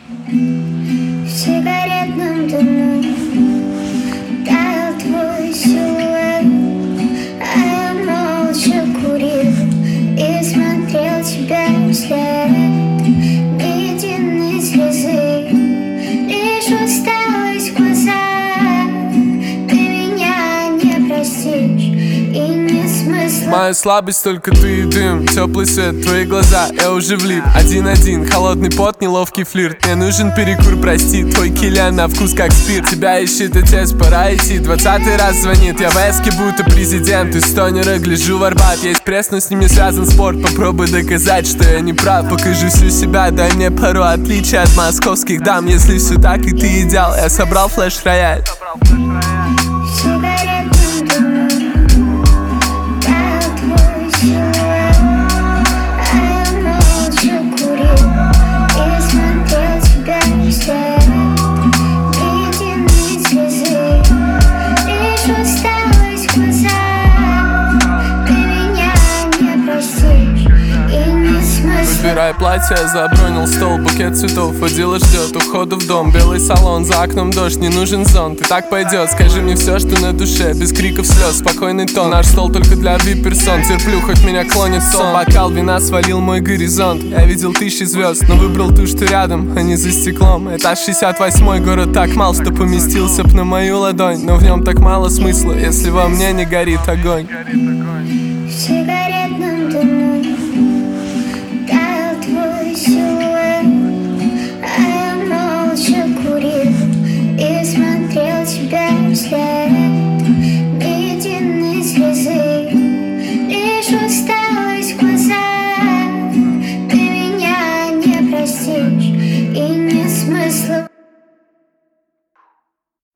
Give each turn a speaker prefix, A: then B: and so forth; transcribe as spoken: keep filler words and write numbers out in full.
A: В сигаретном дыму таял твой силуэт, а я молча курил и смотрел тебе вслед. Ни единой слезы, лишь усталость в глазах. Ты меня не простишь и не смысл.
B: Моя слабость только ты и дым, теплый свет, твои глаза, я уже влип. Один-один, холодный пот, неловкий флирт. Мне нужен перекур, прости, твой килян на вкус как спирт. Тебя ищет отец, пора идти, двадцатый раз звонит. Я в эске, будто президент, из тонера гляжу в Арбат. Есть пресс, но с ними связан спорт, попробуй доказать, что я не прав. Покажу всю себя, дай мне пару отличий от московских дам. Если все так и ты идеал, я собрал флеш-рояль.
A: В сигаретном дыму таял твой силуэт, а я молча курил и смотрел тебе вслед. Ни единой слезы, лишь усталость в глазах. Ты меня не простишь и не смысл.
B: Выбирай платье, забронил стол, букет цветов, водила ждет ухода в дом. Белый салон, за окном дождь, не нужен зонт. И так пойдет, скажи мне все, что на душе, без криков слез, спокойный тон. Наш стол только для вип-персон, терплю, хоть меня клонит сон. Бокал вина свалил мой горизонт, я видел тысячи звезд, но выбрал ту, что рядом, а не за стеклом. Этаж шестьдесят восьмой, город так мал, что поместился б на мою ладонь. Но в нем так мало смысла, если во мне не горит огонь.
A: В сигаретном